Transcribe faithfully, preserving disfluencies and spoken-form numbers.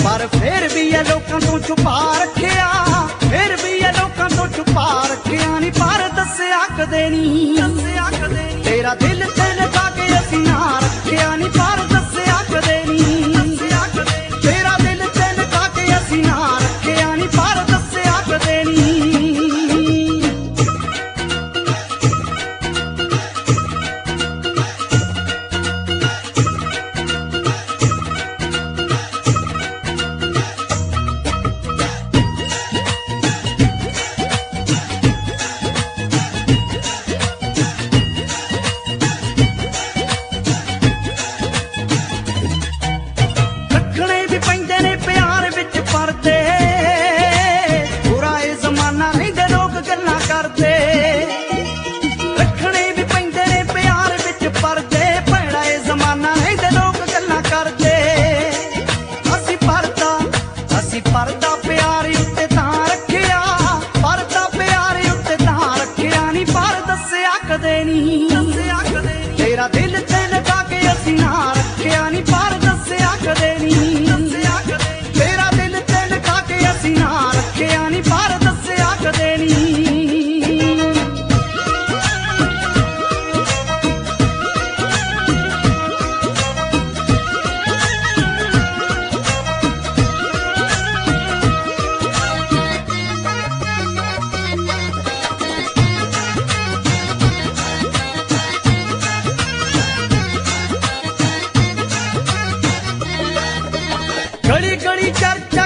पर फिर भी ये लोगों तो छुपा रखिया, फिर भी ये लोगों तो छुपा रखिया नी, पर दस्सिया कदे नी, दस्सिया कदे नी तेरा दिल ते लगा के असीं ना रखिया नी, पर दस्सिया कदे नी, दस्सिया कदे नी तेरा दिल ते लगा के असीं ना रखिया नी, पर दस्सिया कदे नी। परदा प्यार उत्ते तां रखिया, परदा प्यार उत्ते तां रखिया नी, पर दस्सिया कदे नी, दस्सिया कदे नी तेरा दिल ते लगा के असीं ना रखिया नी, पर दस्सिया कदे नी, दस्सिया कदे नी तेरा दिल ते लगा के असीं ना रखिया नी, पर दस्सिया कदे नी। गली गली चर्चा